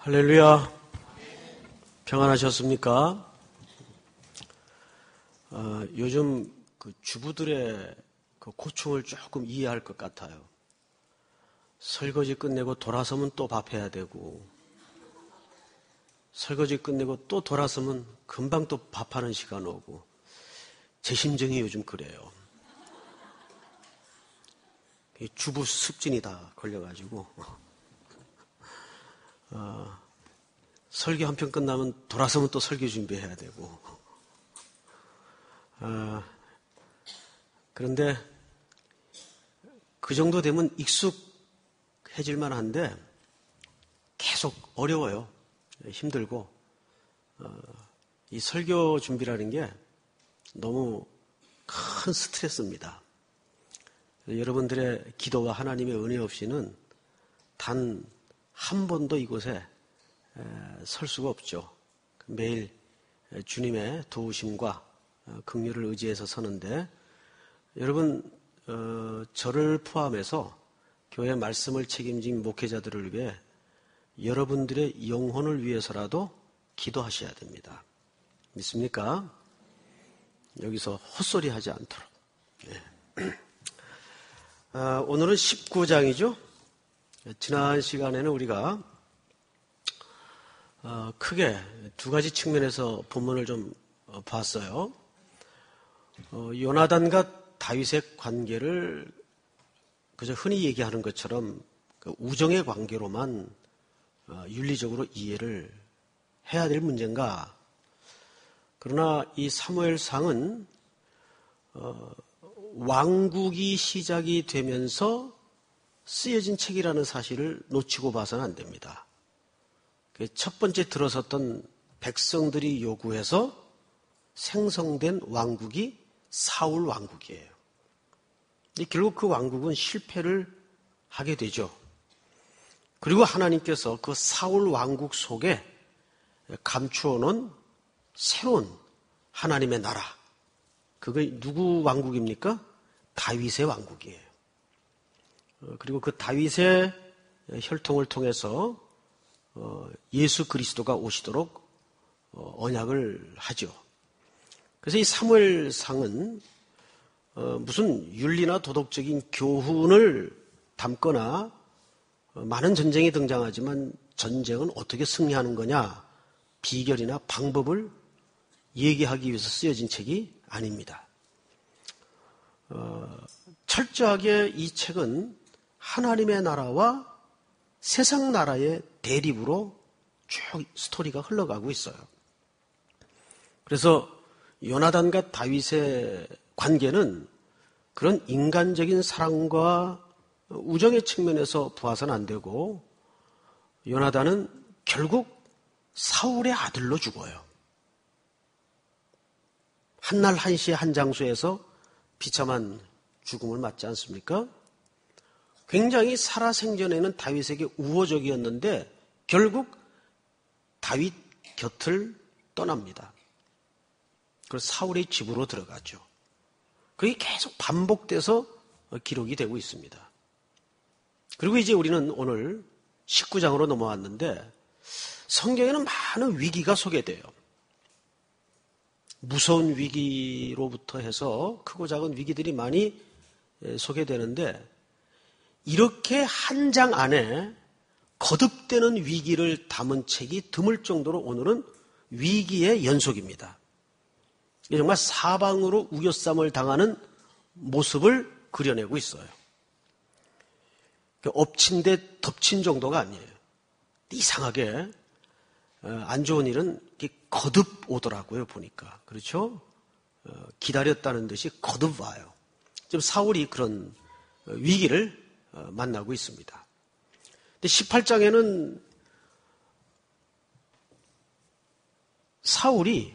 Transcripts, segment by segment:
할렐루야. 평안하셨습니까? 요즘 그 주부들의 그 고충을 조금 이해할 것 같아요. 설거지 끝내고 돌아서면 또 밥해야 되고, 설거지 끝내고 또 돌아서면 금방 또 밥하는 시간 오고, 제 심정이 요즘 그래요. 주부 습진이 다 걸려가지고, 설교 한 편 끝나면 돌아서면 또 설교 준비해야 되고, 그런데 그 정도 되면 익숙해질만 한데 계속 어려워요. 힘들고, 이 설교 준비라는 게 너무 큰 스트레스입니다. 여러분들의 기도와 하나님의 은혜 없이는 단 한 번도 이곳에 설 수가 없죠. 매일 주님의 도우심과 긍휼을 의지해서 서는데, 여러분 저를 포함해서 교회 말씀을 책임진 목회자들을 위해 여러분들의 영혼을 위해서라도 기도하셔야 됩니다. 믿습니까? 여기서 헛소리 하지 않도록. 네. 오늘은 19장이죠. 지난 시간에는 우리가 크게 두 가지 측면에서 본문을 좀 봤어요. 요나단과 다윗의 관계를 그저 흔히 얘기하는 것처럼 그 우정의 관계로만 윤리적으로 이해를 해야 될 문제인가? 그러나 이 사무엘상은 왕국이 시작이 되면서 쓰여진 책이라는 사실을 놓치고 봐서는 안 됩니다. 첫 번째 들어섰던 백성들이 요구해서 생성된 왕국이 사울 왕국이에요. 결국 그 왕국은 실패를 하게 되죠. 그리고 하나님께서 그 사울 왕국 속에 감추어 놓은 새로운 하나님의 나라, 그게 누구 왕국입니까? 다윗의 왕국이에요. 그리고 그 다윗의 혈통을 통해서 예수 그리스도가 오시도록 언약을 하죠. 그래서 이 사무엘상은 무슨 윤리나 도덕적인 교훈을 담거나, 많은 전쟁이 등장하지만 전쟁은 어떻게 승리하는 거냐, 비결이나 방법을 얘기하기 위해서 쓰여진 책이 아닙니다. 철저하게 이 책은 하나님의 나라와 세상 나라의 대립으로 쭉 스토리가 흘러가고 있어요. 그래서 요나단과 다윗의 관계는 그런 인간적인 사랑과 우정의 측면에서 보아서는 안 되고, 요나단은 결국 사울의 아들로 죽어요. 한날 한시에 한 장소에서 비참한 죽음을 맞지 않습니까? 굉장히 살아생전에는 다윗에게 우호적이었는데 결국 다윗 곁을 떠납니다. 그래서 사울의 집으로 들어가죠. 그게 계속 반복돼서 기록이 되고 있습니다. 그리고 이제 우리는 오늘 19장으로 넘어왔는데, 성경에는 많은 위기가 소개돼요. 무서운 위기로부터 해서 크고 작은 위기들이 많이 소개되는데, 이렇게 한 장 안에 거듭되는 위기를 담은 책이 드물 정도로 오늘은 위기의 연속입니다. 정말 사방으로 우겨쌈을 당하는 모습을 그려내고 있어요. 엎친 데 덮친 정도가 아니에요. 이상하게 안 좋은 일은 거듭 오더라고요, 보니까. 그렇죠? 기다렸다는 듯이 거듭 와요. 지금 사울이 그런 위기를 만나고 있습니다. 근데 18장에는 사울이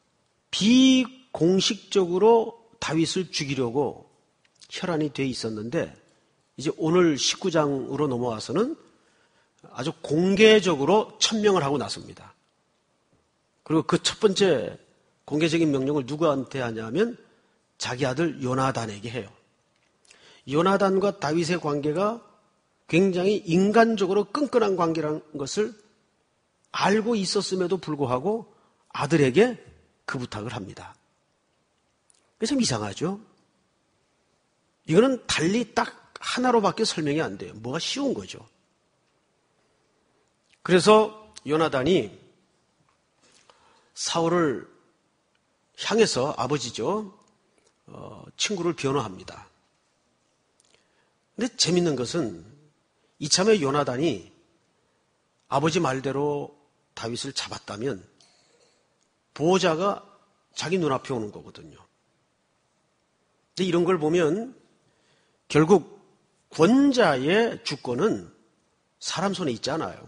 비공식적으로 다윗을 죽이려고 혈안이 돼 있었는데, 이제 오늘 19장으로 넘어와서는 아주 공개적으로 천명을 하고 나섭니다. 그리고 그 첫 번째 공개적인 명령을 누구한테 하냐면 자기 아들 요나단에게 해요. 요나단과 다윗의 관계가 굉장히 인간적으로 끈끈한 관계라는 것을 알고 있었음에도 불구하고 아들에게 그 부탁을 합니다. 그게 참 이상하죠? 이거는 달리 딱 하나로밖에 설명이 안 돼요. 뭐가 쉬운 거죠. 그래서 요나단이 사울을 향해서 아버지죠. 친구를 변호합니다. 근데 재밌는 것은 이참에 요나단이 아버지 말대로 다윗을 잡았다면 보호자가 자기 눈앞에 오는 거거든요. 근데 이런 걸 보면 결국 권자의 주권은 사람 손에 있지 않아요.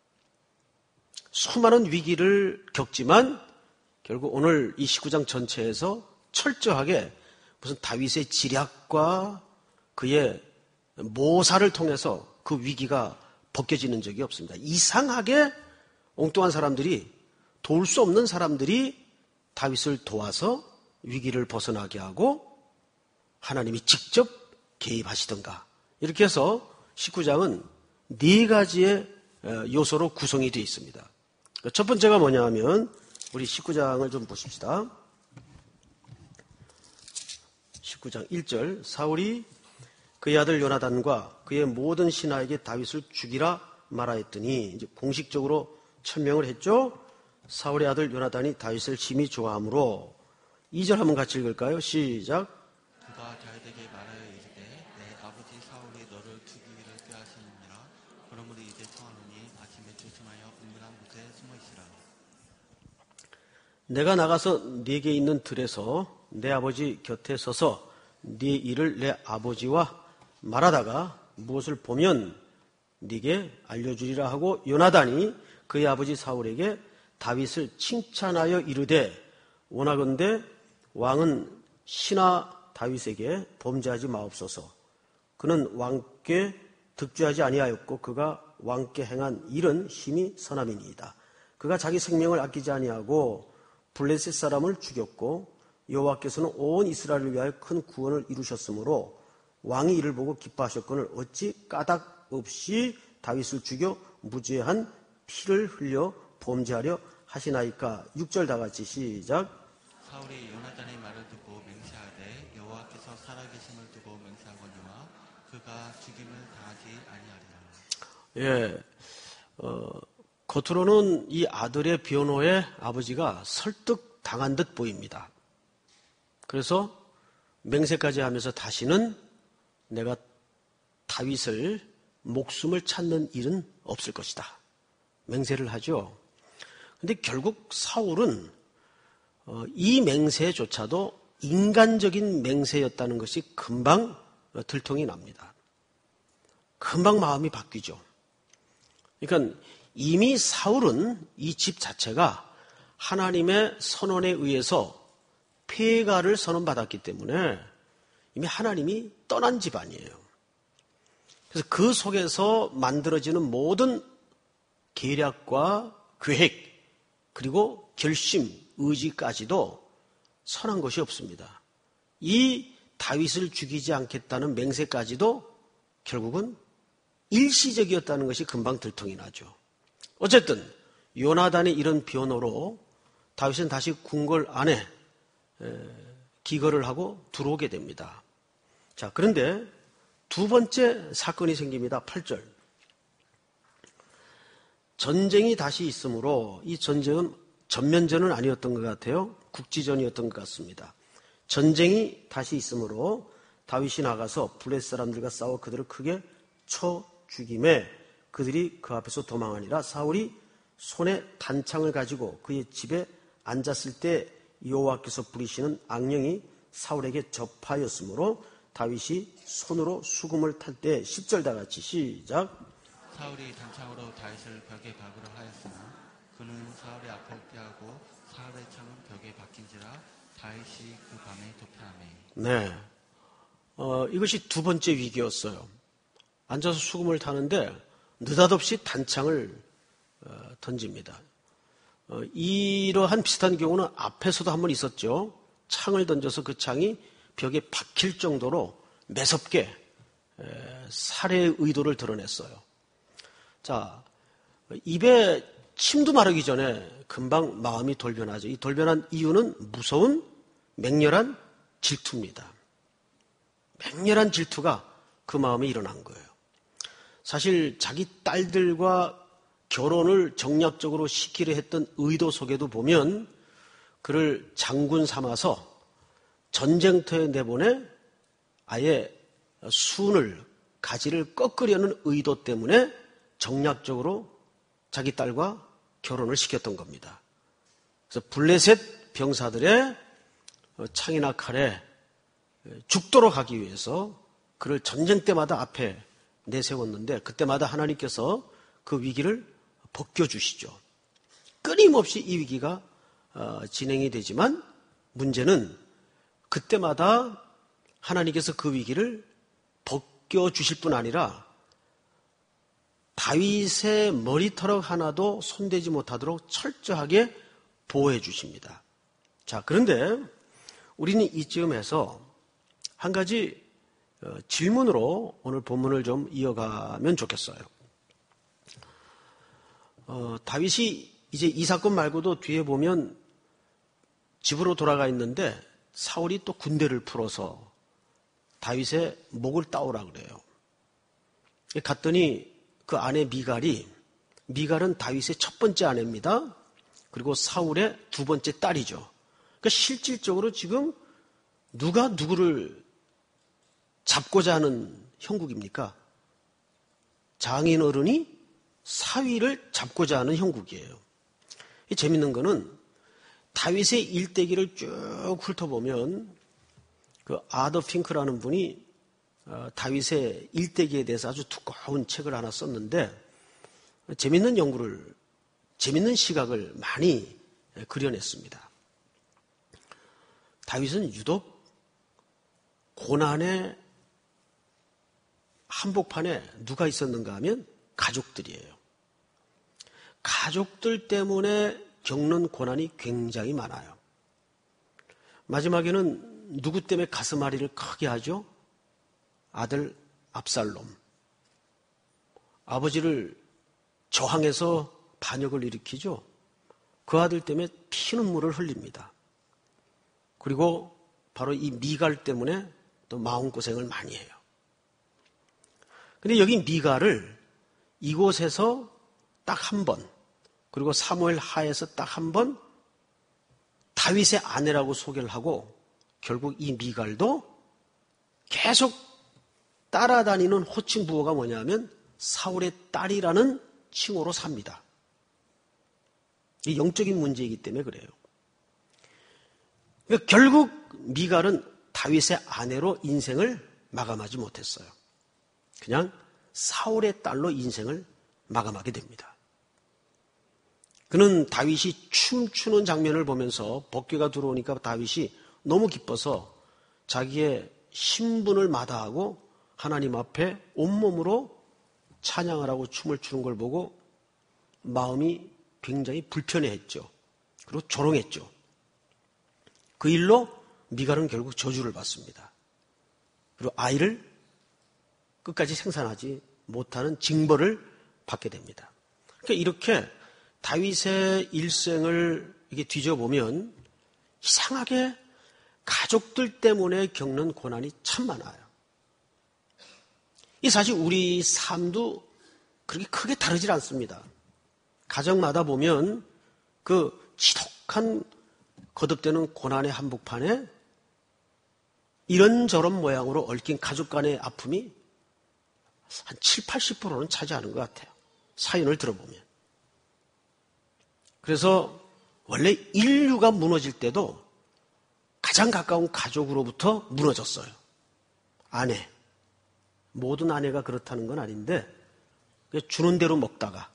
수많은 위기를 겪지만 결국 오늘 이 19장 전체에서 철저하게 무슨 다윗의 지략과 그의 모사를 통해서 그 위기가 벗겨지는 적이 없습니다. 이상하게 엉뚱한 사람들이, 도울 수 없는 사람들이 다윗을 도와서 위기를 벗어나게 하고 하나님이 직접 개입하시던가. 이렇게 해서 19장은 4가지의 요소로 구성이 되어 있습니다. 첫 번째가 뭐냐 하면 우리 19장을 좀 보십시다. 19장 1절 사울이 그의 아들 요나단과 그의 모든 신하에게 다윗을 죽이라 말하였더니 이제 공식적으로 천명을 했죠. 사울의 아들 요나단이 다윗을 심히 좋아하므로 2절 한번 같이 읽을까요? 시작. 그가 다윗에게 말하여 이르되 내 아버지 사울이 너를 죽이기를 꾀하시느니라. 그러므로 이제 청하노니 아침에 조심하여 은밀한 곳에 숨어 있으라. 내가 나가서 네게 있는 들에서 내 아버지 곁에 서서 네 일을 내 아버지와 말하다가 무엇을 보면 네게 알려주리라 하고 요나단이 그의 아버지 사울에게 다윗을 칭찬하여 이르되 원하건대 왕은 신하 다윗에게 범죄하지 마옵소서. 그는 왕께 득죄하지 아니하였고 그가 왕께 행한 일은 심히 선함이니이다. 그가 자기 생명을 아끼지 아니하고 블레셋 사람을 죽였고 여호와께서는 온 이스라엘을 위하여 큰 구원을 이루셨으므로 왕이 이를 보고 기뻐하셨거늘 어찌 까닭 없이 다윗을 죽여 무죄한 피를 흘려 범죄하려 하시나이까. 6절 다 같이 시작. 사울이 요나단의 말을 듣고 맹세하되 여호와께서 살아계심을 두고 맹세하거니와 그가 죽임을 당하지 아니하리라. 겉으로는 이 아들의 변호에 아버지가 설득당한 듯 보입니다. 그래서 맹세까지 하면서 다시는 내가 다윗을 목숨을 찾는 일은 없을 것이다. 맹세를 하죠. 근데 결국 사울은 이 맹세조차도 인간적인 맹세였다는 것이 금방 들통이 납니다. 금방 마음이 바뀌죠. 그러니까 이미 사울은 이 집 자체가 하나님의 선언에 의해서 폐가를 선언받았기 때문에 이미 하나님이 떠난 집안이에요. 그래서 그 속에서 만들어지는 모든 계략과 계획 그리고 결심, 의지까지도 선한 것이 없습니다. 이 다윗을 죽이지 않겠다는 맹세까지도 결국은 일시적이었다는 것이 금방 들통이 나죠. 어쨌든 요나단의 이런 변호로 다윗은 다시 궁궐 안에 기거를 하고 들어오게 됩니다. 자, 그런데 두 번째 사건이 생깁니다. 8절. 전쟁이 다시 있으므로 이 전쟁은 전면전은 아니었던 것 같아요. 국지전이었던 것 같습니다. 전쟁이 다시 있으므로 다윗이 나가서 블레셋 사람들과 싸워 그들을 크게 쳐 죽임에 그들이 그 앞에서 도망하니라. 사울이 손에 단창을 가지고 그의 집에 앉았을 때 여호와께서 부리시는 악령이 사울에게 접하였으므로 다윗이 손으로 수금을 탈 때 10절 다 같이 시작. 사울이 단창으로 다윗을 벽에 박으려 하였으나 그는 사울의 앞을 피하고 사울의 창은 벽에 박힌지라 다윗이 그 밤에 도피하매. 네, 이것이 두 번째 위기였어요. 앉아서 수금을 타는데 느닷없이 단창을 던집니다. 이러한 비슷한 경우는 앞에서도 한 번 있었죠. 창을 던져서 그 창이 벽에 박힐 정도로 매섭게 살해의 의도를 드러냈어요. 자, 입에 침도 마르기 전에 금방 마음이 돌변하죠. 이 돌변한 이유는 무서운 맹렬한 질투입니다. 맹렬한 질투가 그 마음에 일어난 거예요. 사실 자기 딸들과 결혼을 정략적으로 시키려 했던 의도 속에도 보면 그를 장군 삼아서 전쟁터에 내보내 아예 순을 가지를 꺾으려는 의도 때문에 정략적으로 자기 딸과 결혼을 시켰던 겁니다. 그래서 블레셋 병사들의 창이나 칼에 죽도록 하기 위해서 그를 전쟁 때마다 앞에 내세웠는데 그때마다 하나님께서 그 위기를 벗겨주시죠. 끊임없이 이 위기가 진행이 되지만 문제는 그때마다 하나님께서 그 위기를 벗겨주실 뿐 아니라 다윗의 머리털 하나도 손대지 못하도록 철저하게 보호해 주십니다. 자, 그런데 우리는 이쯤에서 한 가지 질문으로 오늘 본문을 좀 이어가면 좋겠어요. 다윗이 이제 이 사건 말고도 뒤에 보면 집으로 돌아가 있는데 사울이 또 군대를 풀어서 다윗의 목을 따오라 그래요. 갔더니 그 아내 미갈은 다윗의 첫 번째 아내입니다. 그리고 사울의 두 번째 딸이죠. 그러니까 실질적으로 지금 누가 누구를 잡고자 하는 형국입니까? 장인 어른이 사위를 잡고자 하는 형국이에요. 재밌는 거는 다윗의 일대기를 쭉 훑어보면 그 아더 핑크라는 분이 다윗의 일대기에 대해서 아주 두꺼운 책을 하나 썼는데 재밌는 시각을 많이 그려냈습니다. 다윗은 유독 고난의 한복판에 누가 있었는가 하면 가족들이에요. 가족들 때문에 겪는 고난이 굉장히 많아요. 마지막에는 누구 때문에 가슴앓이를 크게 하죠? 아들 압살롬. 아버지를 저항해서 반역을 일으키죠. 그 아들 때문에 피눈물을 흘립니다. 그리고 바로 이 미갈 때문에 또 마음고생을 많이 해요. 근데 여기 미갈을 이곳에서 딱 한 번, 그리고 사무엘 하에서 딱 한 번 다윗의 아내라고 소개를 하고 결국 이 미갈도 계속 따라다니는 호칭 부호가 뭐냐면 사울의 딸이라는 칭호로 삽니다. 이 영적인 문제이기 때문에 그래요. 그러니까 결국 미갈은 다윗의 아내로 인생을 마감하지 못했어요. 그냥 사울의 딸로 인생을 마감하게 됩니다. 그는 다윗이 춤추는 장면을 보면서 법궤가 들어오니까 다윗이 너무 기뻐서 자기의 신분을 마다하고 하나님 앞에 온몸으로 찬양을 하고 춤을 추는 걸 보고 마음이 굉장히 불편해했죠. 그리고 조롱했죠. 그 일로 미갈은 결국 저주를 받습니다. 그리고 아이를 끝까지 생산하지 못하는 징벌을 받게 됩니다. 그러니까 이렇게 다윗의 일생을 이렇게 뒤져보면 이상하게 가족들 때문에 겪는 고난이 참 많아요. 이 사실 우리 삶도 그렇게 크게 다르질 않습니다. 가정마다 보면 그 지독한 거듭되는 고난의 한복판에 이런저런 모양으로 얽힌 가족 간의 아픔이 한 7, 80%는 차지하는 것 같아요. 사연을 들어보면. 그래서 원래 인류가 무너질 때도 가장 가까운 가족으로부터 무너졌어요. 아내. 모든 아내가 그렇다는 건 아닌데 주는 대로 먹다가.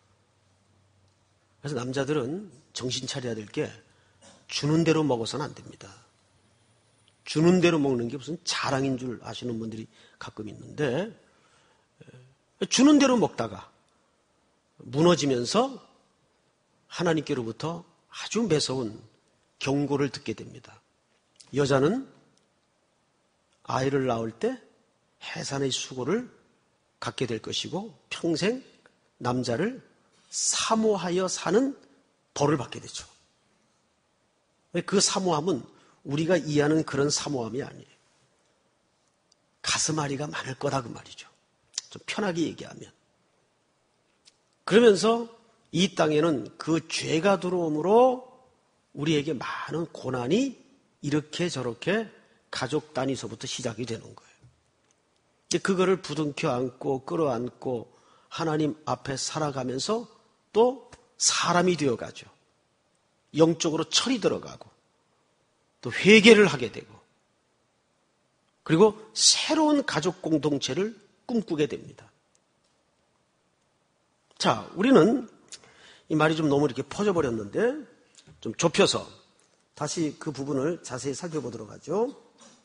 그래서 남자들은 정신 차려야 될 게 주는 대로 먹어서는 안 됩니다. 주는 대로 먹는 게 무슨 자랑인 줄 아시는 분들이 가끔 있는데 주는 대로 먹다가 무너지면서 하나님께로부터 아주 매서운 경고를 듣게 됩니다. 여자는 아이를 낳을 때 해산의 수고를 갖게 될 것이고 평생 남자를 사모하여 사는 벌을 받게 되죠. 그 사모함은 우리가 이해하는 그런 사모함이 아니에요. 가슴앓이가 많을 거다 그 말이죠. 좀 편하게 얘기하면. 그러면서 이 땅에는 그 죄가 들어옴으로 우리에게 많은 고난이 이렇게 저렇게 가족 단위서부터 시작이 되는 거예요. 그거를 부둥켜 안고 끌어안고 하나님 앞에 살아가면서 또 사람이 되어가죠. 영적으로 철이 들어가고 또 회개를 하게 되고 그리고 새로운 가족 공동체를 꿈꾸게 됩니다. 자, 우리는 이 말이 좀 너무 이렇게 퍼져버렸는데 좀 좁혀서 다시 그 부분을 자세히 살펴보도록 하죠.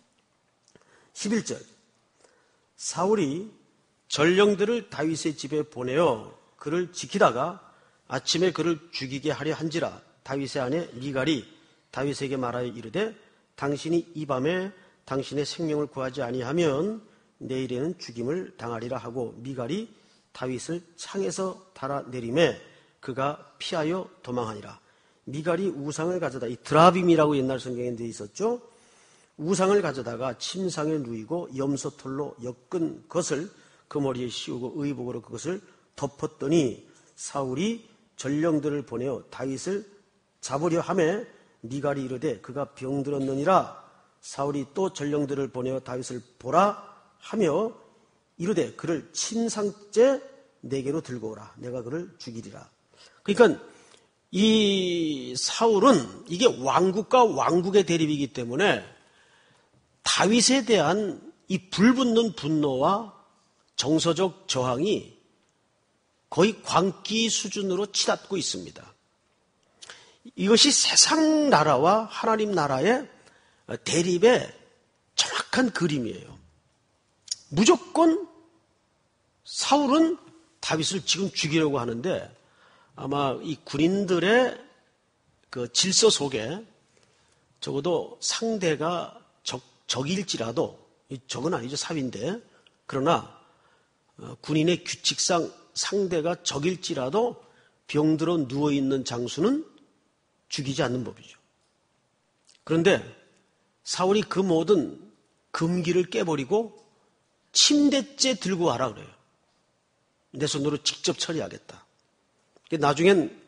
11절 사울이 전령들을 다윗의 집에 보내어 그를 지키다가 아침에 그를 죽이게 하려 한지라 다윗의 아내 미갈이 다윗에게 말하여 이르되 당신이 이 밤에 당신의 생명을 구하지 아니하면 내일에는 죽임을 당하리라 하고 미갈이 다윗을 창에서 달아내림에 그가 피하여 도망하니라. 미갈이 우상을 가져다 이 드라빔이라고 옛날 성경에 되어 있었죠. 우상을 가져다가 침상에 누이고 염소털로 엮은 것을 그 머리에 씌우고 의복으로 그것을 덮었더니 사울이 전령들을 보내어 다윗을 잡으려 하매 미갈이 이르되 그가 병들었느니라. 사울이 또 전령들을 보내어 다윗을 보라 하며 이르되 그를 침상째 내게로 들고 오라. 내가 그를 죽이리라. 그러니까 이 사울은 이게 왕국과 왕국의 대립이기 때문에 다윗에 대한 이 불붙는 분노와 정서적 저항이 거의 광기 수준으로 치닫고 있습니다. 이것이 세상 나라와 하나님 나라의 대립의 정확한 그림이에요. 무조건 사울은 다윗을 지금 죽이려고 하는데 아마 이 군인들의 그 질서 속에 적어도 상대가 적일지라도, 적은 아니죠, 사위인데, 그러나 군인의 규칙상 상대가 적일지라도 병들어 누워있는 장수는 죽이지 않는 법이죠. 그런데 사울이 그 모든 금기를 깨버리고 침대째 들고 와라 그래요. 내 손으로 직접 처리하겠다. 나중엔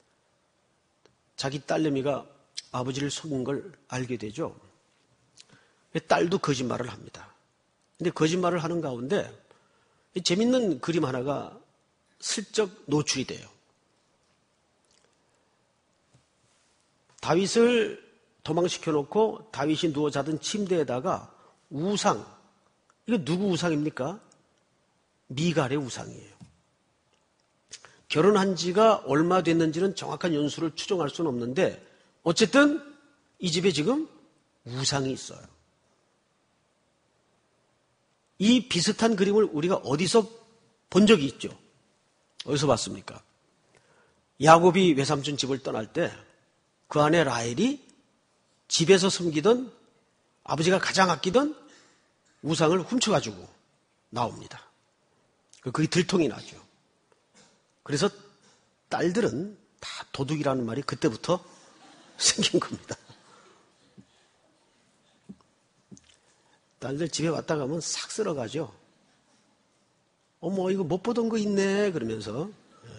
자기 딸내미가 아버지를 속인 걸 알게 되죠. 딸도 거짓말을 합니다. 근데 거짓말을 하는 가운데 재밌는 그림 하나가 슬쩍 노출이 돼요. 다윗을 도망시켜 놓고 다윗이 누워 자던 침대에다가 우상, 이거 누구 우상입니까? 미갈의 우상이에요. 결혼한 지가 얼마 됐는지는 정확한 연수를 추정할 수는 없는데 어쨌든 이 집에 지금 우상이 있어요. 이 비슷한 그림을 우리가 어디서 본 적이 있죠? 어디서 봤습니까? 야곱이 외삼촌 집을 떠날 때 그 안에 라헬이 집에서 숨기던 아버지가 가장 아끼던 우상을 훔쳐가지고 나옵니다. 그게 들통이 나죠. 그래서 딸들은 다 도둑이라는 말이 그때부터 생긴 겁니다. 딸들 집에 왔다 가면 싹 쓸어가죠. 어머, 이거 못 보던 거 있네 그러면서.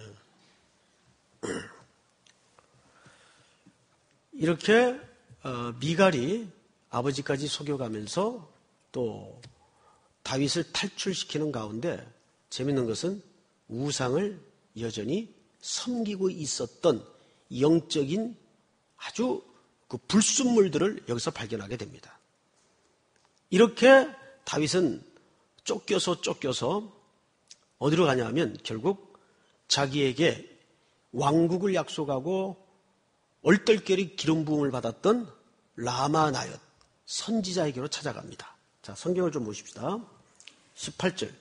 이렇게 미갈이 아버지까지 속여가면서 또 다윗을 탈출시키는 가운데 재밌는 것은 우상을 여전히 섬기고 있었던 영적인 아주 그 불순물들을 여기서 발견하게 됩니다. 이렇게 다윗은 쫓겨서 어디로 가냐면 결국 자기에게 왕국을 약속하고 얼떨결에 기름 부음을 받았던 라마나옅 선지자에게로 찾아갑니다. 자, 성경을 좀 보십시다. 18절.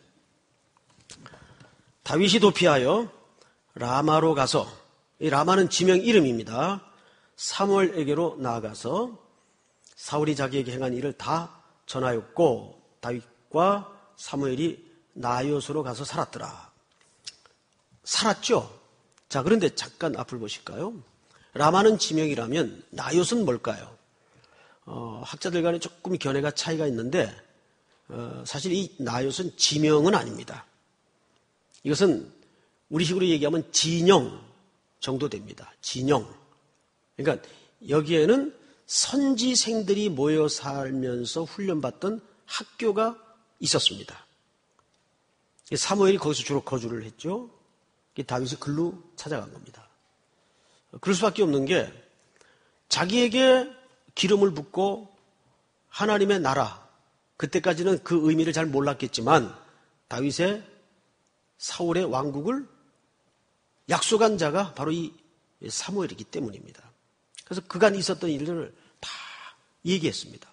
다윗이 도피하여 라마로 가서, 이 라마는 지명 이름입니다. 사무엘에게로 나아가서 사울이 자기에게 행한 일을 다 전하였고 다윗과 사무엘이 나요스로 가서 살았더라. 살았죠? 자, 그런데 잠깐 앞을 보실까요? 라마는 지명이라면 나롯은 뭘까요? 학자들 간에 조금 견해가 차이가 있는데 사실 이 나롯은 지명은 아닙니다. 이것은 우리식으로 얘기하면 진영 정도 됩니다. 진영. 그러니까 여기에는 선지생들이 모여 살면서 훈련받던 학교가 있었습니다. 사무엘이 거기서 주로 거주를 했죠. 다윗이 글로 찾아간 겁니다. 그럴 수밖에 없는 게 자기에게 기름을 붓고 하나님의 나라, 그때까지는 그 의미를 잘 몰랐겠지만 다윗의 사울의 왕국을 약속한 자가 바로 이 사무엘이기 때문입니다. 그래서 그간 있었던 일들을 다 얘기했습니다.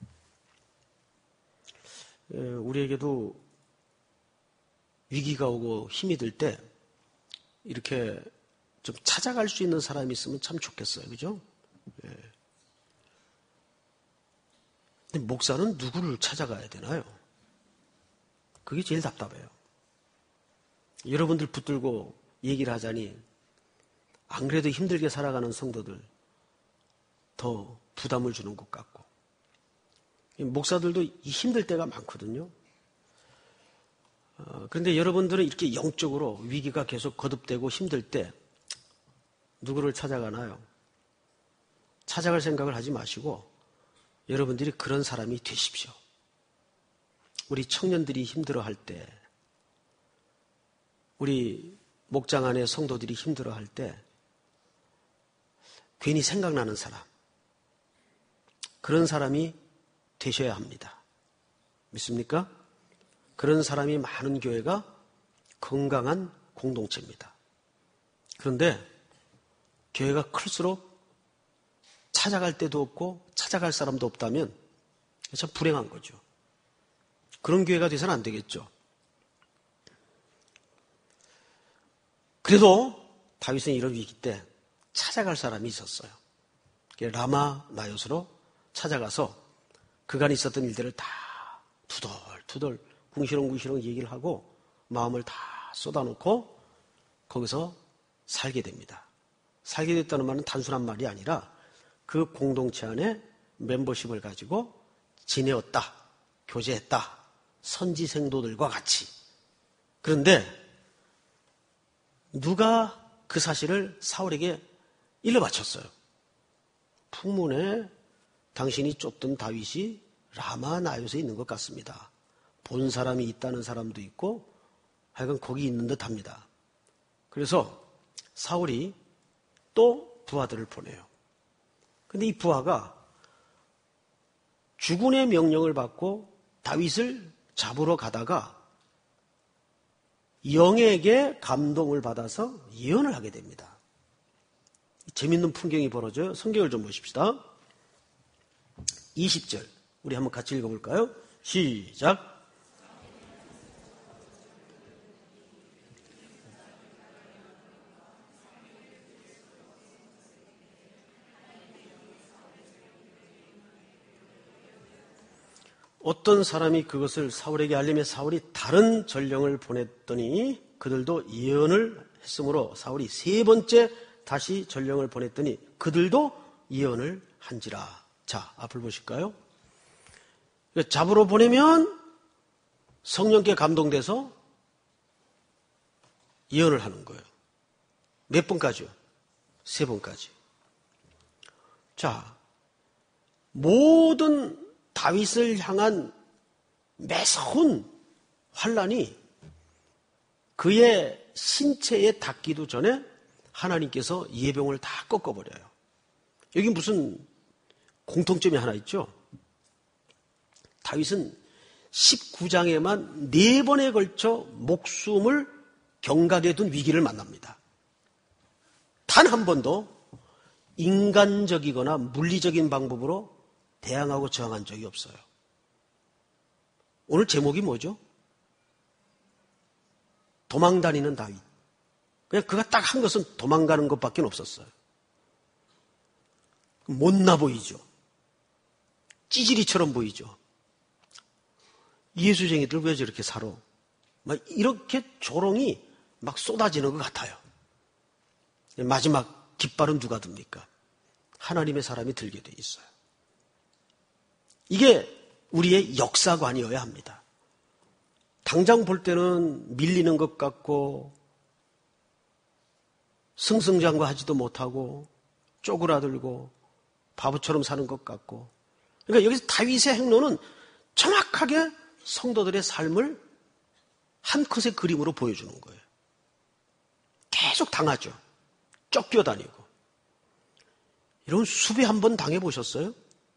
우리에게도 위기가 오고 힘이 들 때 이렇게 좀 찾아갈 수 있는 사람이 있으면 참 좋겠어요. 그죠? 근데 목사는 누구를 찾아가야 되나요? 그게 제일 답답해요. 여러분들 붙들고 얘기를 하자니 안 그래도 힘들게 살아가는 성도들 더 부담을 주는 것 같고 목사들도 힘들 때가 많거든요. 그런데 여러분들은 이렇게 영적으로 위기가 계속 거듭되고 힘들 때 누구를 찾아가나요? 찾아갈 생각을 하지 마시고 여러분들이 그런 사람이 되십시오. 우리 청년들이 힘들어할 때, 우리 목장 안에 성도들이 힘들어할 때 괜히 생각나는 사람, 그런 사람이 되셔야 합니다. 믿습니까? 그런 사람이 많은 교회가 건강한 공동체입니다. 그런데 교회가 클수록 찾아갈 데도 없고 찾아갈 사람도 없다면 참 불행한 거죠. 그런 교회가 돼서는 안 되겠죠. 그래도 다윗은 이런 위기 때 찾아갈 사람이 있었어요. 라마 나롯으로 찾아가서 그간 있었던 일들을 다 투덜투덜 궁시렁궁시렁 얘기를 하고 마음을 다 쏟아놓고 거기서 살게 됩니다. 살게 됐다는 말은 단순한 말이 아니라 그 공동체 안에 멤버십을 가지고 지내었다, 교제했다, 선지생도들과 같이. 그런데 누가 그 사실을 사울에게 일러바쳤어요. 풍문에 당신이 쫓던 다윗이 라마 나롯에 있는 것 같습니다. 본 사람이 있다는 사람도 있고 하여간 거기 있는 듯 합니다. 그래서 사울이 또 부하들을 보내요. 근데 이 부하가 주군의 명령을 받고 다윗을 잡으러 가다가 영에게 감동을 받아서 예언을 하게 됩니다. 재밌는 풍경이 벌어져요. 성경을 좀 보십시다. 20절 우리 한번 같이 읽어볼까요? 시작. 어떤 사람이 그것을 사울에게 알리며 사울이 다른 전령을 보냈더니 그들도 예언을 했으므로 사울이 세 번째 다시 전령을 보냈더니 그들도 예언을 한지라. 자, 앞을 보실까요? 잡으러 보내면 성령께 감동돼서 예언을 하는 거예요. 몇 번까지요? 세 번까지. 자, 모든 다윗을 향한 매서운 환란이 그의 신체에 닿기도 전에 하나님께서 예병을 다 꺾어버려요. 여기 무슨 공통점이 하나 있죠? 다윗은 19장에만 4번에 걸쳐 목숨을 경각에 둔 위기를 만납니다. 단 한 번도 인간적이거나 물리적인 방법으로 대항하고 저항한 적이 없어요. 오늘 제목이 뭐죠? 도망다니는 다윗. 그냥 그가 딱 한 것은 도망가는 것밖에 없었어요. 못나 보이죠? 찌질이처럼 보이죠? 예수쟁이들 왜 저렇게 살아? 막 이렇게 조롱이 막 쏟아지는 것 같아요. 마지막 깃발은 누가 듭니까? 하나님의 사람이 들게 돼 있어요. 이게 우리의 역사관이어야 합니다. 당장 볼 때는 밀리는 것 같고 승승장구하지도 못하고 쪼그라들고 바보처럼 사는 것 같고, 그러니까 여기서 다윗의 행로는 정확하게 성도들의 삶을 한 컷의 그림으로 보여주는 거예요. 계속 당하죠. 쫓겨다니고. 이런 수배 한번 당해보셨어요?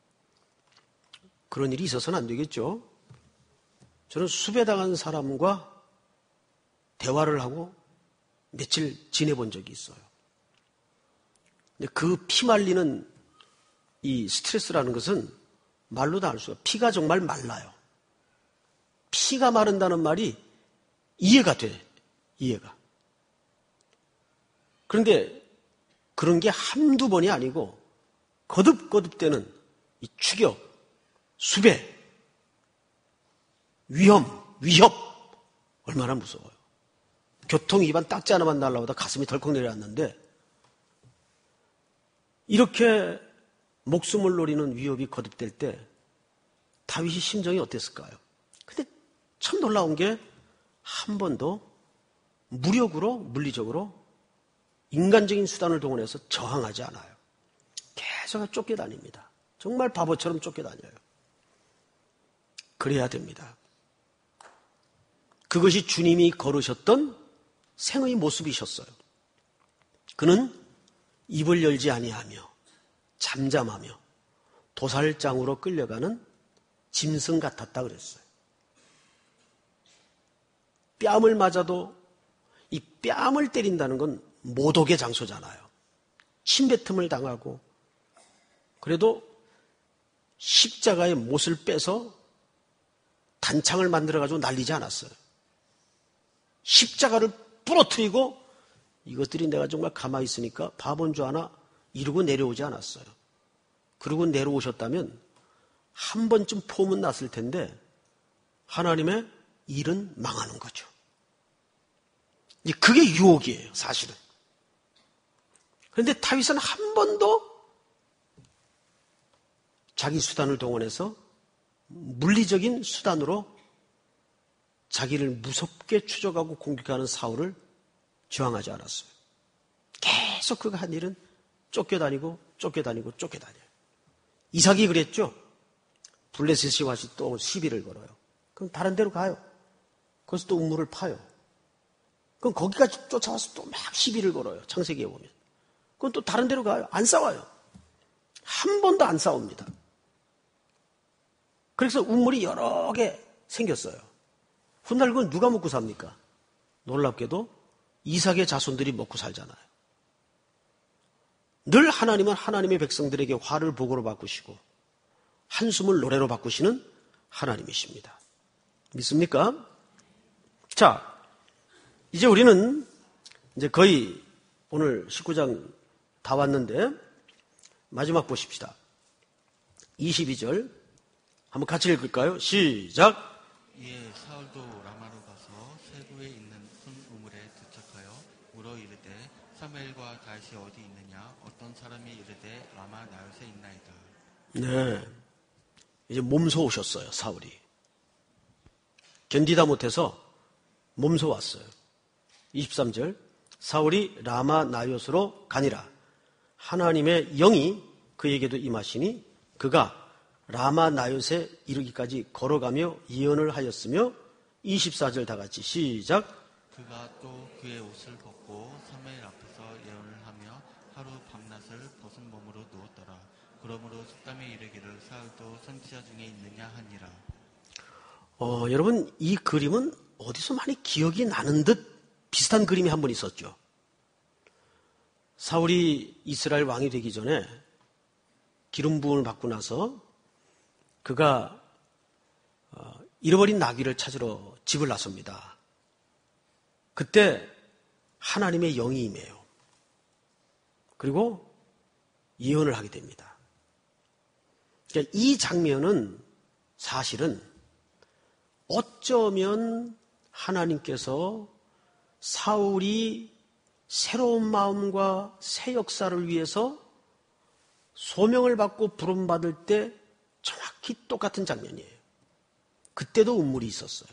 그런 일이 있어서는 안 되겠죠. 저는 수배당한 사람과 대화를 하고 며칠 지내본 적이 있어요. 근데 그 피말리는 이 스트레스라는 것은 말로도 알 수가 없어요. 피가 정말 말라요. 피가 마른다는 말이 이해가 돼. 이해가. 그런데 그런 게 한두 번이 아니고 거듭거듭되는 이 추격, 수배, 위협 얼마나 무서워요. 교통위반 딱지 하나만 날라오다 가슴이 덜컥 내려앉는데 이렇게 목숨을 노리는 위협이 거듭될 때 다윗의 심정이 어땠을까요? 근데 참 놀라운 게 한 번도 무력으로 물리적으로 인간적인 수단을 동원해서 저항하지 않아요. 계속 쫓겨다닙니다. 정말 바보처럼 쫓겨다녀요. 그래야 됩니다. 그것이 주님이 걸으셨던 생의 모습이셨어요. 그는 입을 열지 아니하며 잠잠하며 도살장으로 끌려가는 짐승 같았다 그랬어요. 뺨을 맞아도 이 뺨을 때린다는 건 모독의 장소잖아요. 침뱉음을 당하고 그래도 십자가의 못을 빼서 단창을 만들어가지고 날리지 않았어요. 십자가를 부러뜨리고 이것들이 내가 정말 가만히 있으니까 바본 줄 아나 이러고 내려오지 않았어요. 그러고 내려오셨다면 한 번쯤 폼은 났을 텐데 하나님의 일은 망하는 거죠. 그게 유혹이에요, 사실은. 그런데 다윗은 한 번도 자기 수단을 동원해서 물리적인 수단으로 자기를 무섭게 추적하고 공격하는 사울을 저항하지 않았어요. 계속 그가 한 일은 쫓겨다니고 이삭이 그랬죠. 블레셋이 와서 또 시비를 걸어요. 그럼 다른 데로 가요. 거기서 또 우물을 파요. 그럼 거기까지 쫓아와서 또 막 시비를 걸어요. 창세기에 보면. 그럼 또 다른 데로 가요. 안 싸워요. 한 번도 안 싸웁니다. 그래서 우물이 여러 개 생겼어요. 훗날 그건 누가 먹고 삽니까? 놀랍게도 이삭의 자손들이 먹고 살잖아요. 늘 하나님은 하나님의 백성들에게 화를 복으로 바꾸시고 한숨을 노래로 바꾸시는 하나님이십니다. 믿습니까? 자, 이제 우리는 이제 거의 오늘 19장 다 왔는데 마지막 보십시다. 22절 한번 같이 읽을까요? 시작. 이에 사울도 라마로 가서 세구에 있는 큰 우물에 도착하여 물어 이르되 사무엘과 다윗이 어디 있느냐? 어떤 사람이 이르되 라마 나요새 있나이다. 네, 이제 몸소 오셨어요. 사울이 견디다 못해서 몸소 왔어요. 23절 사울이 라마 나요스로 가니라. 하나님의 영이 그에게도 임하시니 그가 라마 나요스에 이르기까지 걸어가며 예언을 하였으며 24절 다 같이 시작. 그가 또 그의 옷을 벗고 사무엘 앞에서 예언을 하며 하루 밤낮을 벗은 몸으로 누웠더라. 그러므로 속담에 이르기를 사울도 선지자 중에 있느냐 하니라. 여러분 이 그림은 어디서 많이 기억이 나는 듯 비슷한 그림이 한 번 있었죠. 사울이 이스라엘 왕이 되기 전에 기름 부음을 받고 나서 그가 잃어버린 나귀를 찾으러 집을 나섭니다. 그때 하나님의 영이 임해요. 그리고 예언을 하게 됩니다. 그러니까 이 장면은 사실은 어쩌면 하나님께서 사울이 새로운 마음과 새 역사를 위해서 소명을 받고 부름받을 때 정확히 똑같은 장면이에요. 그때도 운물이 있었어요.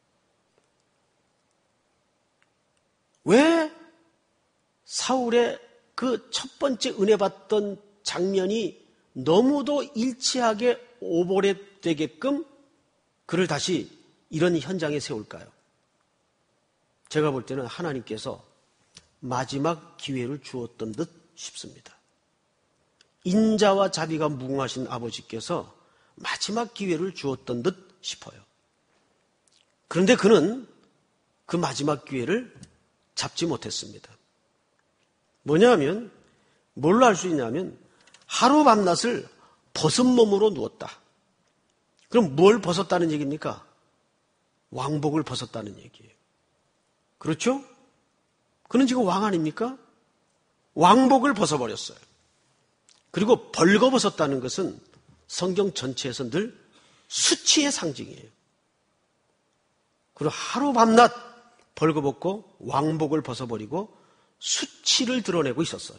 왜 사울의 그 첫 번째 은혜 받던 장면이 너무도 일치하게 오버랩 되게끔 그를 다시 이런 현장에 세울까요? 제가 볼 때는 하나님께서 마지막 기회를 주었던 듯 싶습니다. 인자와 자비가 무궁하신 아버지께서 마지막 기회를 주었던 듯 싶어요. 그런데 그는 그 마지막 기회를 잡지 못했습니다. 뭐냐면 뭘로 알 수 있냐면 하루 밤낮을 벗은 몸으로 누웠다. 그럼 뭘 벗었다는 얘기입니까? 왕복을 벗었다는 얘기예요. 그렇죠? 그는 지금 왕 아닙니까? 왕복을 벗어버렸어요. 그리고 벌거벗었다는 것은 성경 전체에서 늘 수치의 상징이에요. 그리고 하루 밤낮 벌거벗고 왕복을 벗어버리고 수치를 드러내고 있었어요.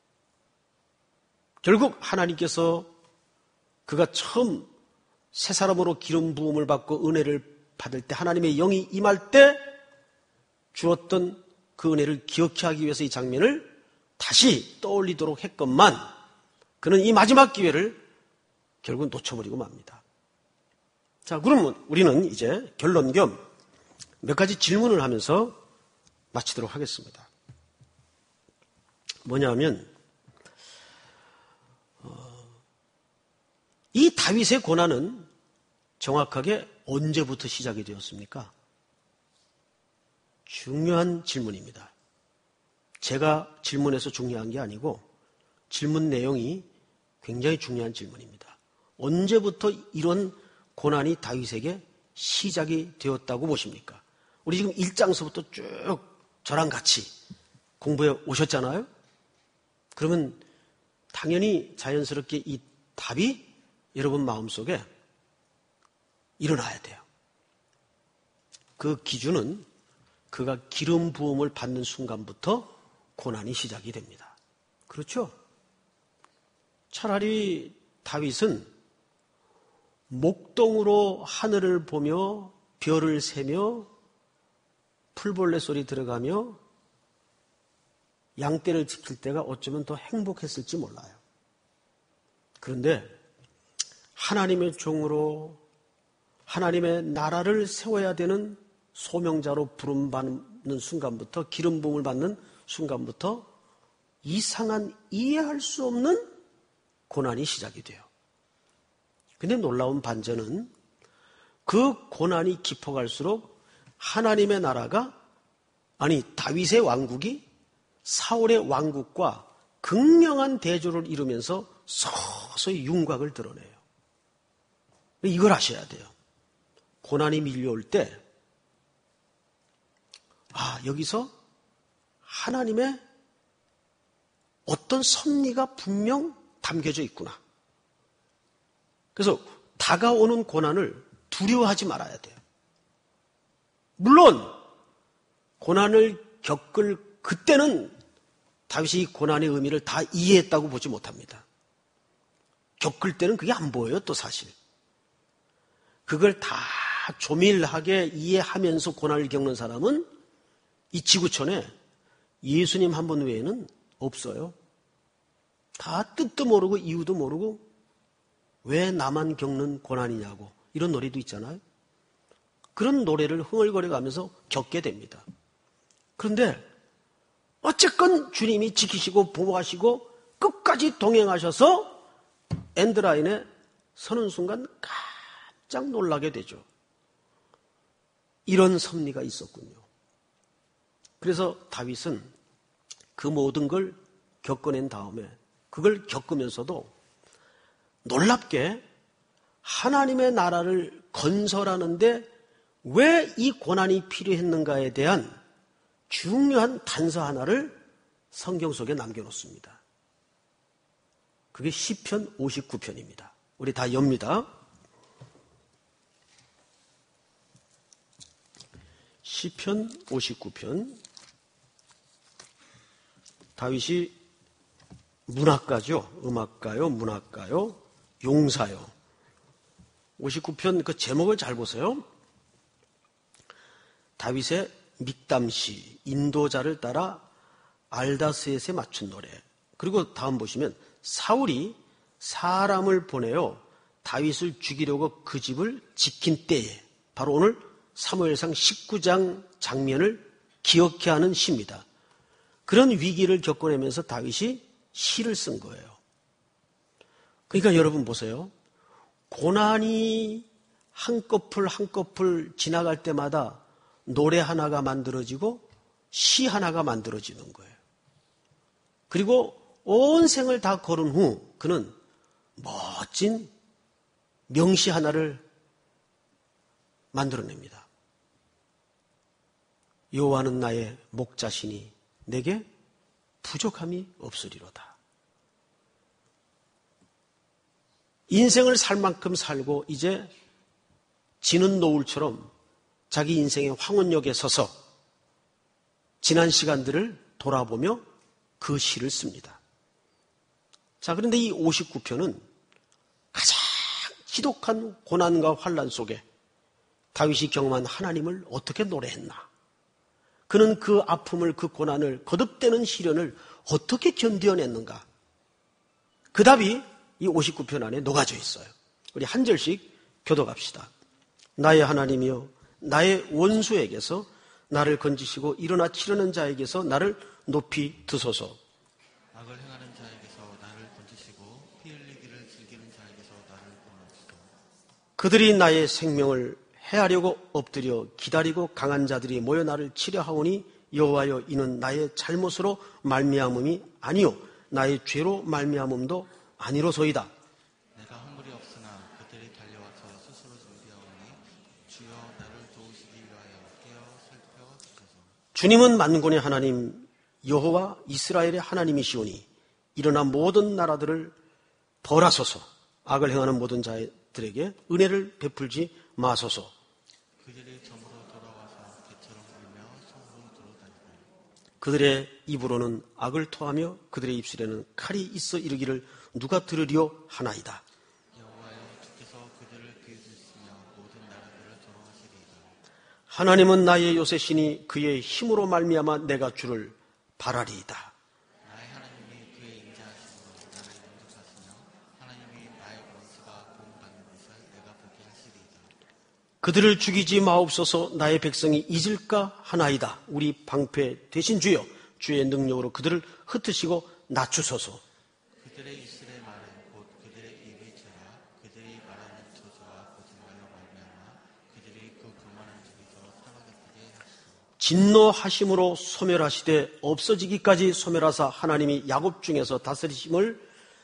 결국 하나님께서 그가 처음 새 사람으로 기름 부음을 받고 은혜를 받을 때 하나님의 영이 임할 때 주었던 그 은혜를 기억케 하기 위해서 이 장면을 다시 떠올리도록 했건만 그는 이 마지막 기회를 결국 놓쳐버리고 맙니다. 자, 그러면 우리는 이제 결론 겸 몇 가지 질문을 하면서 마치도록 하겠습니다. 뭐냐면 이 다윗의 고난은 정확하게 언제부터 시작이 되었습니까? 중요한 질문입니다. 제가 질문해서 중요한 게 아니고 질문 내용이 굉장히 중요한 질문입니다. 언제부터 이런 고난이 다윗에게 시작이 되었다고 보십니까? 우리 지금 1장서부터 쭉 저랑 같이 공부해 오셨잖아요? 그러면 당연히 자연스럽게 이 답이 여러분 마음속에 일어나야 돼요. 그 기준은 그가 기름 부음을 받는 순간부터 고난이 시작이 됩니다. 그렇죠? 차라리 다윗은 목동으로 하늘을 보며 별을 세며 풀벌레 소리 들어가며 양떼를 지킬 때가 어쩌면 더 행복했을지 몰라요. 그런데 하나님의 종으로 하나님의 나라를 세워야 되는 소명자로 부름받는 순간부터 기름 부음을 받는 순간부터 이상한 이해할 수 없는 고난이 시작이 돼요. 근데 놀라운 반전은 그 고난이 깊어갈수록 하나님의 나라가 다윗의 왕국이 사울의 왕국과 극명한 대조를 이루면서 서서히 윤곽을 드러내요. 이걸 아셔야 돼요. 고난이 밀려올 때 여기서 하나님의 어떤 섭리가 분명 담겨져 있구나. 그래서 다가오는 고난을 두려워하지 말아야 돼요. 물론 고난을 겪을 그때는 다윗이 고난의 의미를 다 이해했다고 보지 못합니다. 겪을 때는 그게 안 보여요, 또 사실. 그걸 다 조밀하게 이해하면서 고난을 겪는 사람은 이 지구촌에 예수님 한 분 외에는 없어요. 다 뜻도 모르고 이유도 모르고 왜 나만 겪는 고난이냐고 이런 노래도 있잖아요. 그런 노래를 흥얼거려 가면서 겪게 됩니다. 그런데 어쨌건 주님이 지키시고 보호하시고 끝까지 동행하셔서 엔드라인에 서는 순간 깜짝 놀라게 되죠. 이런 섭리가 있었군요. 그래서 다윗은 그 모든 걸 겪어낸 다음에 그걸 겪으면서도 놀랍게 하나님의 나라를 건설하는데 왜 이 고난이 필요했는가에 대한 중요한 단서 하나를 성경 속에 남겨놓습니다. 그게 시편 59편입니다. 우리 다 엽니다. 시편 59편 다윗이 문학가죠. 음악가요, 문학가요, 용사요. 59편 그 제목을 잘 보세요. 다윗의 믹담시, 인도자를 따라 알다스엣에 맞춘 노래. 그리고 다음 보시면 사울이 사람을 보내어 다윗을 죽이려고 그 집을 지킨 때에, 바로 오늘 사무엘상 19장 장면을 기억해 하는 시입니다. 그런 위기를 겪어내면서 다윗이 시를 쓴 거예요. 그러니까 여러분 보세요. 고난이 한꺼풀 한꺼풀 지나갈 때마다 노래 하나가 만들어지고 시 하나가 만들어지는 거예요. 그리고 온 생을 다 걸은 후 그는 멋진 명시 하나를 만들어냅니다. 여호와는 나의 목자시니 내게 부족함이 없으리로다. 인생을 살 만큼 살고 이제 지는 노을처럼 자기 인생의 황혼역에 서서 지난 시간들을 돌아보며 그 시를 씁니다. 자, 그런데 이 59편은 가장 지독한 고난과 환난 속에 다윗이 경험한 하나님을 어떻게 노래했나? 그는 그 아픔을, 그 고난을, 거듭되는 시련을 어떻게 견뎌냈는가? 그 답이 이 59편 안에 녹아져 있어요. 우리 한 절씩 교독합시다. 나의 하나님이여, 나의 원수에게서 나를 건지시고 일어나 치려는 자에게서 나를 높이 드소서. 악을 행하는 자에게서 나를 건지시고 피 흘리기를 즐기는 자에게서 나를 구원하시고. 그들이 나의 생명을 해하려고 엎드려 기다리고 강한 자들이 모여 나를 치려하오니 여호와여, 이는 나의 잘못으로 말미암음이 아니요 나의 죄로 말미암음도 아니로소이다. 내가 허물이 없으나 그들이 달려와서 스스로 준비하오니 주여 나를 도우시기 위하여 깨어 살펴주소서. 주님은 만군의 하나님 여호와 이스라엘의 하나님이시오니 일어나 모든 나라들을 벌하소서. 악을 행하는 모든 자들에게 은혜를 베풀지 마소서. 그들이 점으로 돌아와서 개처럼 울며 성으로 들어다니고. 그들의 입으로는 악을 토하며 그들의 입술에는 칼이 있어 이르기를 누가 들으리오 하나이다. 여호와여, 주께서 그들을 비웃으시며 모든 나라들을 조롱하시리이다. 하나님은 나의 요새시니 그의 힘으로 말미암아 내가 주를 바라리이다. 나의 하나님이 그의 인자하심으로 나를 만족하시며 하나님이 나의 원수가 보응받는 것을 내가 보게 하시리이다. 그들을 죽이지 마옵소서. 나의 백성이 잊을까 하나이다. 우리 방패 되신 주여, 주의 능력으로 그들을 흩으시고 낮추소서. 그들의 입술의 말은 곧 그들의 입의 죄라. 그들이 말하는 저주와 거짓말로 말미암아 그들이 그 교만한 집에서 살아가게 하시고. 진노하심으로 소멸하시되 없어지기까지 소멸하사 하나님이 야곱 중에서 다스리심을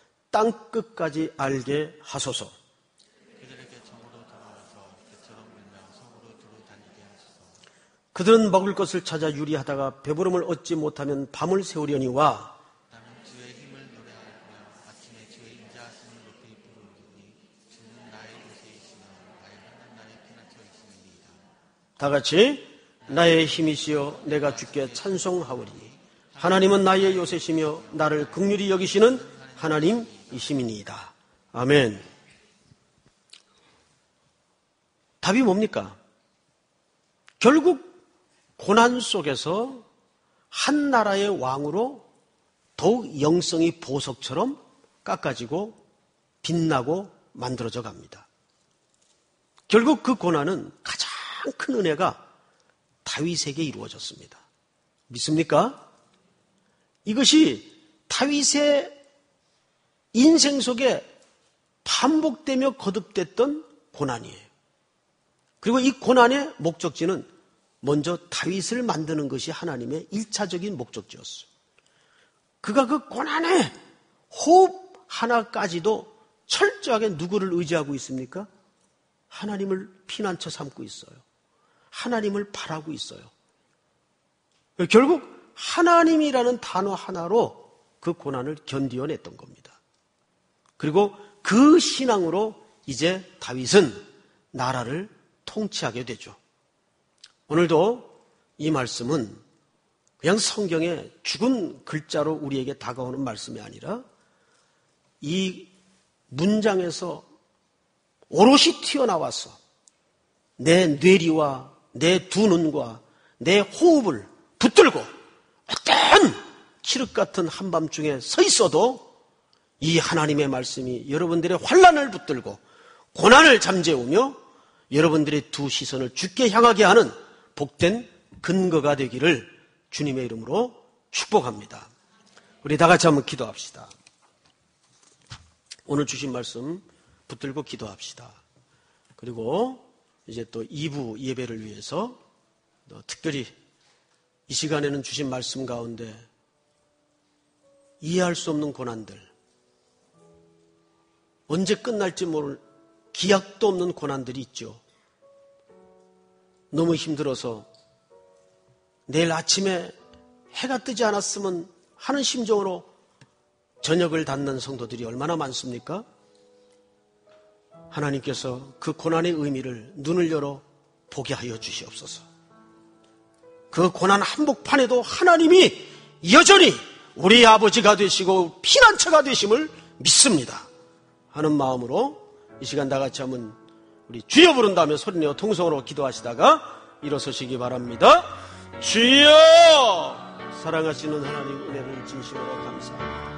땅 끝까지 알게 하소서. 그들에게 정으로 돌아와서 개처럼 울며 성으로 두루다니게 하소서. 그들은 먹을 것을 찾아 유리하다가 배부름을 얻지 못하면 밤을 새우려니와 나는 주의 힘을 노래하며 아침에 주의 인자하심을 높이 부르니 주는 나의 요새이시며 나의 한낱 나의 피난처이시니이다. 다 같이 나의 힘이시여 내가 주께 찬송하오리니 하나님은 나의 요새시며 나를 긍휼히 여기시는 하나님이시니이다. 아멘. 답이 뭡니까? 결국 고난 속에서 한 나라의 왕으로 더욱 영성이 보석처럼 깎아지고 빛나고 만들어져 갑니다. 결국 그 고난은 가장 큰 은혜가 다윗에게 이루어졌습니다. 믿습니까? 이것이 다윗의 인생 속에 반복되며 거듭됐던 고난이에요. 그리고 이 고난의 목적지는 먼저 다윗을 만드는 것이 하나님의 1차적인 목적지였어요. 그가 그 고난의 호흡 하나까지도 철저하게 누구를 의지하고 있습니까? 하나님을 피난처 삼고 있어요. 하나님을 바라고 있어요. 결국 하나님이라는 단어 하나로 그 고난을 견디어냈던 겁니다. 그리고 그 신앙으로 이제 다윗은 나라를 통치하게 되죠. 오늘도 이 말씀은 그냥 성경에 죽은 글자로 우리에게 다가오는 말씀이 아니라 이 문장에서 오롯이 튀어나와서 내 뇌리와 내 두 눈과 내 호흡을 붙들고 어떤 칠흑 같은 한밤중에 서 있어도 이 하나님의 말씀이 여러분들의 환난을 붙들고 고난을 잠재우며 여러분들의 두 시선을 주께 향하게 하는 복된 근거가 되기를 주님의 이름으로 축복합니다. 우리 다 같이 한번 기도합시다. 오늘 주신 말씀 붙들고 기도합시다. 그리고 이제 또 2부 예배를 위해서 특별히 이 시간에는 주신 말씀 가운데 이해할 수 없는 고난들, 언제 끝날지 모를 기약도 없는 고난들이 있죠. 너무 힘들어서 내일 아침에 해가 뜨지 않았으면 하는 심정으로 저녁을 닫는 성도들이 얼마나 많습니까? 하나님께서 그 고난의 의미를 눈을 열어 보게 하여 주시옵소서. 그 고난 한복판에도 하나님이 여전히 우리 아버지가 되시고 피난처가 되심을 믿습니다 하는 마음으로 이 시간 다 같이 한번 우리 주여 부른다며 소리내어 통성으로 기도하시다가 일어서시기 바랍니다. 주여! 사랑하시는 하나님 은혜를 진심으로 감사합니다.